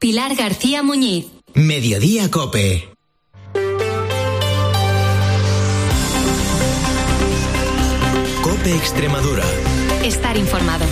Pilar García Muñiz. Mediodía COPE. COPE Extremadura. Estar informado.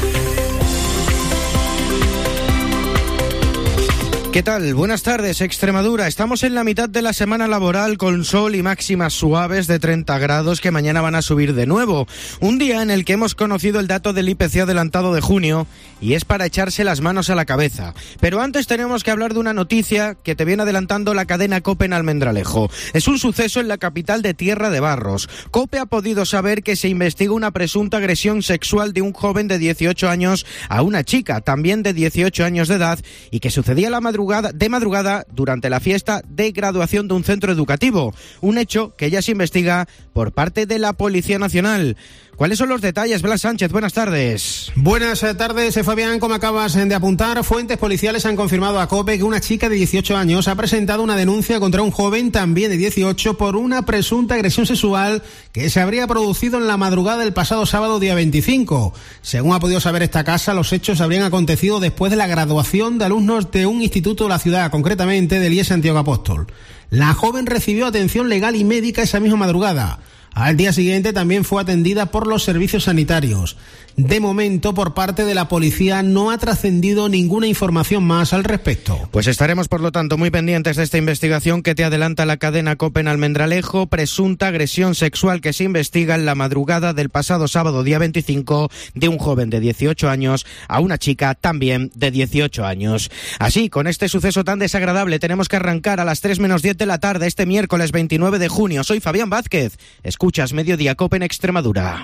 ¿Qué tal? Buenas tardes, Extremadura. Estamos en la mitad de la semana laboral con sol y máximas suaves de 30 grados que mañana van a subir de nuevo. Un día en el que hemos conocido el dato del IPC adelantado de junio y es para echarse las manos a la cabeza. Pero antes tenemos que hablar de una noticia que te viene adelantando la cadena COPE en Almendralejo. Es un suceso en la capital de Tierra de Barros. COPE ha podido saber que se investiga una presunta agresión sexual de un joven de 18 años a una chica, también de 18 años de edad, y que sucedía de madrugada durante la fiesta de graduación de un centro educativo. Un hecho que ya se investiga por parte de la Policía Nacional. ¿Cuáles son los detalles? Blas Sánchez, buenas tardes. Buenas tardes, Fabián. Como acabas de apuntar, fuentes policiales han confirmado a COPE que una chica de 18 años ha presentado una denuncia contra un joven también de 18 por una presunta agresión sexual que se habría producido en la madrugada del pasado sábado día 25. Según ha podido saber esta casa, los hechos habrían acontecido después de la graduación de alumnos de un instituto de la ciudad, concretamente del IES Santiago Apóstol. La joven recibió atención legal y médica esa misma madrugada. Al día siguiente también fue atendida por los servicios sanitarios. De momento, por parte de la policía, no ha trascendido ninguna información más al respecto. Pues estaremos, por lo tanto, muy pendientes de esta investigación que te adelanta la cadena COPE en Almendralejo. Presunta agresión sexual que se investiga en la madrugada del pasado sábado, día 25, de un joven de 18 años a una chica también de 18 años. Así, con este suceso tan desagradable, tenemos que arrancar a las 3 menos 10 de la tarde, este miércoles 29 de junio. Soy Fabián Vázquez. Escuchas Mediodía COPE en Extremadura.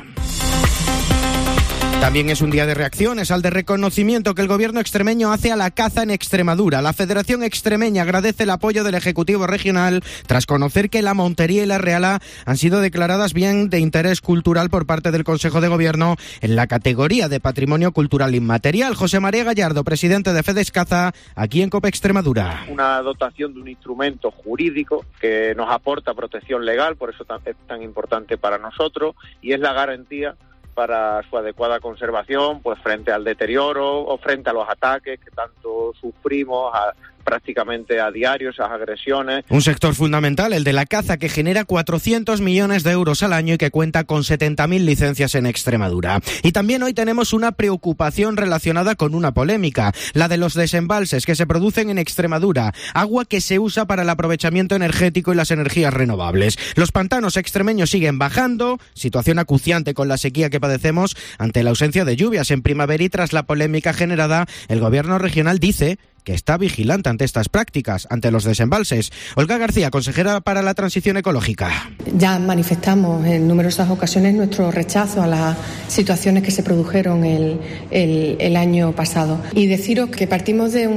También es un día de reacciones al de reconocimiento que el gobierno extremeño hace a la caza en Extremadura. La Federación Extremeña agradece el apoyo del Ejecutivo Regional tras conocer que la Montería y la Reala han sido declaradas bien de interés cultural por parte del Consejo de Gobierno en la categoría de Patrimonio Cultural Inmaterial. José María Gallardo, presidente de FedEsCaza, aquí en COPE Extremadura. Una dotación de un instrumento jurídico que nos aporta protección legal, por eso es tan importante para nosotros, y es la garantía para su adecuada conservación, pues frente al deterioro o frente a los ataques que tanto sufrimos prácticamente a diario, esas agresiones. Un sector fundamental, el de la caza, que genera 400 millones de euros al año y que cuenta con 70.000 licencias en Extremadura. Y también hoy tenemos una preocupación relacionada con una polémica, la de los desembalses que se producen en Extremadura, agua que se usa para el aprovechamiento energético y las energías renovables. Los pantanos extremeños siguen bajando, situación acuciante con la sequía que padecemos ante la ausencia de lluvias en primavera, y tras la polémica generada, el gobierno regional dice que está vigilante ante estas prácticas, ante los desembalses. Olga García, consejera para la transición ecológica. Ya manifestamos en numerosas ocasiones nuestro rechazo a las situaciones que se produjeron el año pasado. Y deciros que partimos de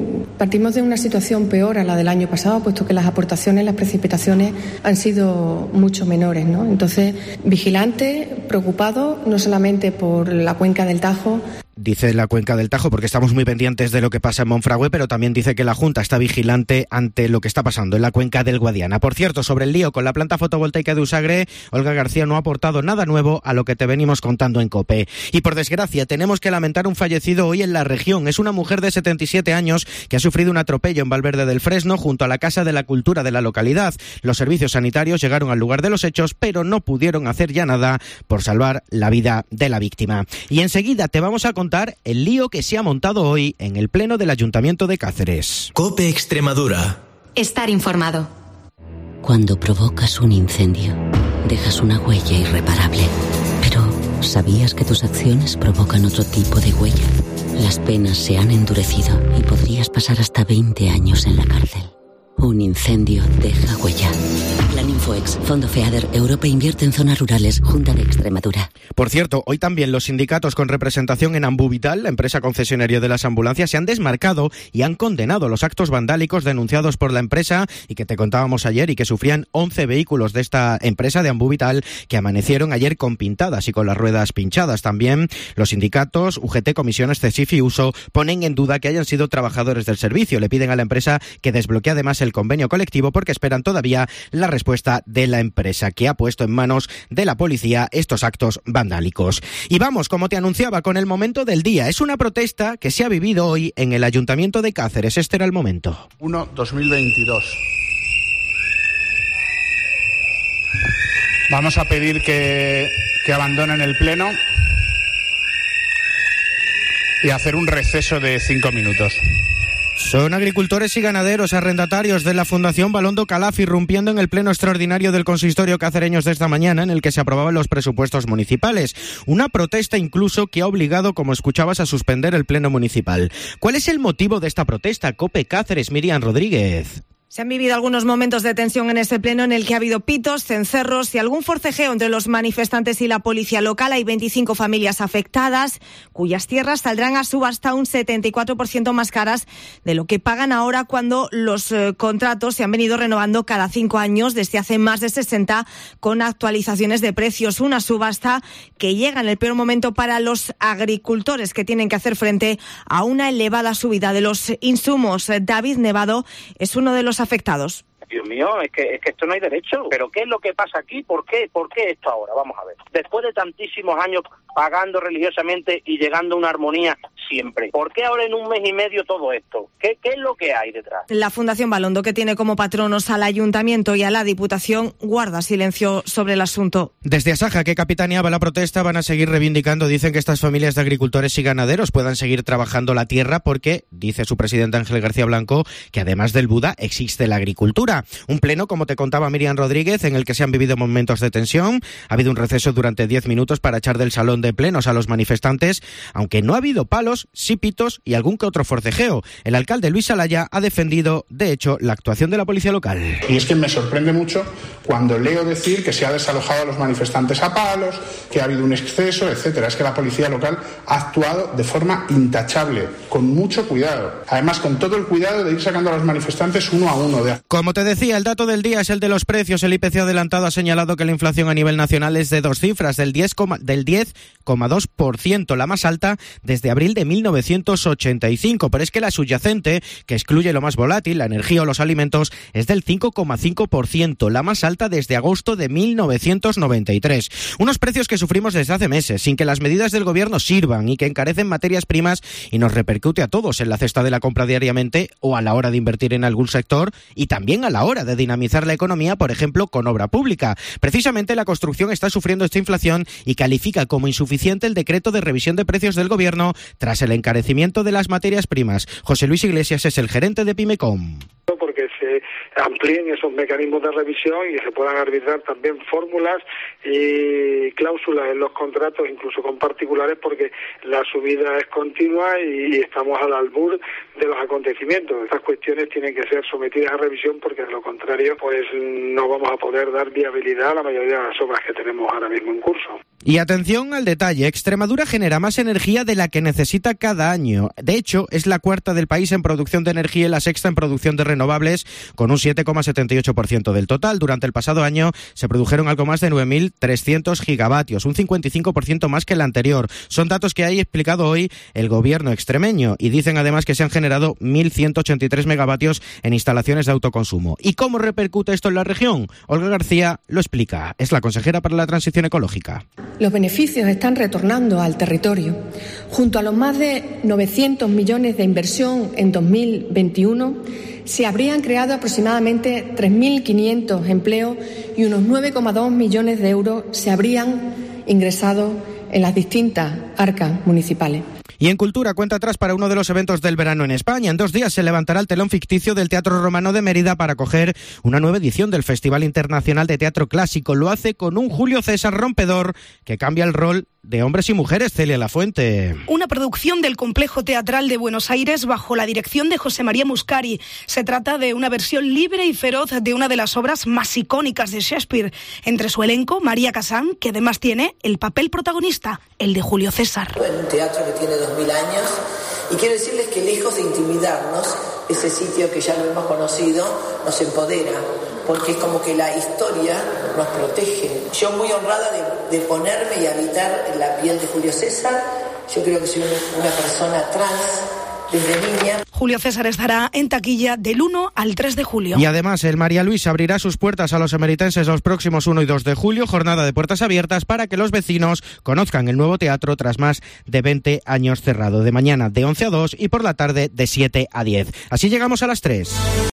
una situación peor a la del año pasado, puesto que las aportaciones, las precipitaciones han sido mucho menores, ¿no? Entonces, vigilante, preocupado, no solamente por la cuenca del Tajo. Dice la cuenca del Tajo porque estamos muy pendientes de lo que pasa en Monfragüe, pero también dice que la Junta está vigilante ante lo que está pasando en la cuenca del Guadiana. Por cierto, sobre el lío con la planta fotovoltaica de Usagre, Olga García no ha aportado nada nuevo a lo que te venimos contando en COPE. Y por desgracia, tenemos que lamentar un fallecido hoy en la región. Es una mujer de 77 años que ha sufrido un atropello en Valverde del Fresno, junto a la Casa de la Cultura de la localidad. Los servicios sanitarios llegaron al lugar de los hechos, pero no pudieron hacer ya nada por salvar la vida de la víctima. Y enseguida te vamos a contar el lío que se ha montado hoy en el Pleno del Ayuntamiento de Cáceres. COPE Extremadura. Estar informado. Cuando provocas un incendio, dejas una huella irreparable. Pero, ¿sabías que tus acciones provocan otro tipo de huella? Las penas se han endurecido y podrías pasar hasta 20 años en la cárcel. Un incendio deja huella. Plan Infoex, Fondo FEADER, Europa invierte en zonas rurales, Junta de Extremadura. Por cierto, hoy también los sindicatos con representación en Ambuvital, la empresa concesionaria de las ambulancias, se han desmarcado y han condenado los actos vandálicos denunciados por la empresa y que te contábamos ayer, y que sufrían 11 vehículos de esta empresa de Ambuvital que amanecieron ayer con pintadas y con las ruedas pinchadas. También los sindicatos UGT, Comisiones, CESIF y USO ponen en duda que hayan sido trabajadores del servicio. Le piden a la empresa que desbloquee además el convenio colectivo porque esperan todavía la respuesta respuesta de la empresa, que ha puesto en manos de la policía estos actos vandálicos. Y vamos, como te anunciaba, con el momento del día. Es una protesta que se ha vivido hoy en el Ayuntamiento de Cáceres. Este era el momento. 1/2022. Vamos a pedir que abandonen el pleno y hacer un receso de 5 minutos. Son agricultores y ganaderos arrendatarios de la Fundación Balondo Calaf irrumpiendo en el pleno extraordinario del consistorio cacereños de esta mañana, en el que se aprobaban los presupuestos municipales. Una protesta incluso que ha obligado, como escuchabas, a suspender el pleno municipal. ¿Cuál es el motivo de esta protesta? COPE Cáceres, Miriam Rodríguez. Se han vivido algunos momentos de tensión en ese pleno en el que ha habido pitos, cencerros y algún forcejeo entre los manifestantes y la policía local. Hay 25 familias afectadas, cuyas tierras saldrán a subasta un 74% más caras de lo que pagan ahora, cuando los contratos se han venido renovando cada 5 años desde hace más de 60, con actualizaciones de precios. Una subasta que llega en el peor momento para los agricultores, que tienen que hacer frente a una elevada subida de los insumos. David Nevado es uno de los afectados. Dios mío, es que esto no hay derecho. ¿Pero qué es lo que pasa aquí? ¿Por qué esto ahora? Vamos a ver. Después de tantísimos años pagando religiosamente y llegando a una armonía siempre, ¿por qué ahora en un mes y medio todo esto? ¿Qué es lo que hay detrás? La Fundación Balondo, que tiene como patronos al Ayuntamiento y a la Diputación, guarda silencio sobre el asunto. Desde Asaja, que capitaneaba la protesta, van a seguir reivindicando, dicen, que estas familias de agricultores y ganaderos puedan seguir trabajando la tierra, porque, dice su presidente Ángel García Blanco, que además del Buda existe la agricultura. Un pleno, como te contaba Miriam Rodríguez, en el que se han vivido momentos de tensión. Ha habido un receso durante 10 minutos para echar del salón de plenos a los manifestantes, aunque no ha habido palos, sí pitos y algún que otro forcejeo. El alcalde Luis Alaya ha defendido, de hecho, la actuación de la policía local. Y es que me sorprende mucho cuando leo decir que se ha desalojado a los manifestantes a palos, que ha habido un exceso, etcétera. Es que la policía local ha actuado de forma intachable, con mucho cuidado. Además, con todo el cuidado de ir sacando a los manifestantes uno a uno. Como te decía, el dato del día es el de los precios. El IPC adelantado ha señalado que la inflación a nivel nacional es de 2 cifras, del 10,2%, la más alta desde abril de 1985. Pero es que la subyacente, que excluye lo más volátil, la energía o los alimentos, es del 5,5%, la más alta desde agosto de 1993. Unos precios que sufrimos desde hace meses, sin que las medidas del gobierno sirvan, y que encarecen materias primas y nos repercute a todos en la cesta de la compra diariamente, o a la hora de invertir en algún sector, y también a la hora de dinamizar la economía, por ejemplo, con obra pública. Precisamente la construcción está sufriendo esta inflación y califica como insuficiente el decreto de revisión de precios del gobierno tras el encarecimiento de las materias primas. José Luis Iglesias es el gerente de Pimecom. Porque se amplíen esos mecanismos de revisión y se puedan arbitrar también fórmulas y cláusulas en los contratos, incluso con particulares, porque la subida es continua y estamos al albur de los acontecimientos. Estas cuestiones tienen que ser sometidas a revisión, porque de lo contrario pues no vamos a poder dar viabilidad a la mayoría de las obras que tenemos ahora mismo en curso. Y atención al detalle, Extremadura genera más energía de la que necesita cada año. De hecho, es la cuarta del país en producción de energía y la sexta en producción de renovables, con un 7,78% del total. Durante el pasado año se produjeron algo más de 9.300 gigavatios, un 55% más que el anterior. Son datos que ha explicado hoy el gobierno extremeño, y dicen además que se han generado 1.183 megavatios en instalaciones de autoconsumo. ¿Y cómo repercute esto en la región? Olga García lo explica. Es la consejera para la transición ecológica. Los beneficios están retornando al territorio. Junto a los más de 900 millones de inversión en 2021, se habrían creado aproximadamente 3.500 empleos y unos 9,2 millones de euros se habrían ingresado en las distintas arcas municipales. Y en cultura, cuenta atrás para uno de los eventos del verano en España. En 2 días se levantará el telón ficticio del Teatro Romano de Mérida para acoger una nueva edición del Festival Internacional de Teatro Clásico. Lo hace con un Julio César rompedor que cambia el rol de hombres y mujeres. Celia Lafuente. Una producción del Complejo Teatral de Buenos Aires bajo la dirección de José María Muscari. Se trata de una versión libre y feroz de una de las obras más icónicas de Shakespeare. Entre su elenco, María Casán, que además tiene el papel protagonista, el de Julio César. En un teatro que tiene 2000 años, y quiero decirles que lejos de intimidarnos, ese sitio que ya lo hemos conocido nos empodera, porque es como que la historia nos protege. Yo muy honrada de ponerme y habitar en la piel de Julio César. Yo creo que soy una persona trans desde niña. Julio César estará en taquilla del 1 al 3 de julio. Y además el María Luisa abrirá sus puertas a los emeritenses los próximos 1 y 2 de julio, jornada de puertas abiertas para que los vecinos conozcan el nuevo teatro tras más de 20 años cerrado, de mañana de 11 a 2 y por la tarde de 7 a 10. Así llegamos a las 3.